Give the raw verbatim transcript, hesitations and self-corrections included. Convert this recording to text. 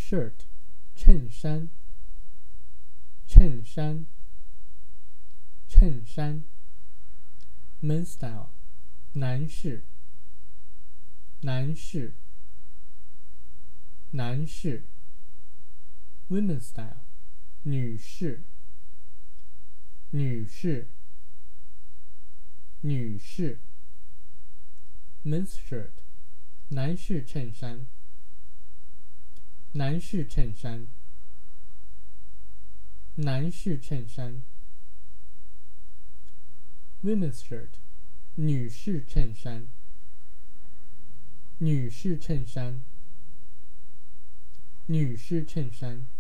shirt 衬衫，衬衫，衬衫。men's style 男士，男士，男士。women's style 女士，女士，女士。men's shirt 男士衬衫，男士衬衫，男士衬衫。women's shirt 女士衬衫，女士衬衫，女士衬衫。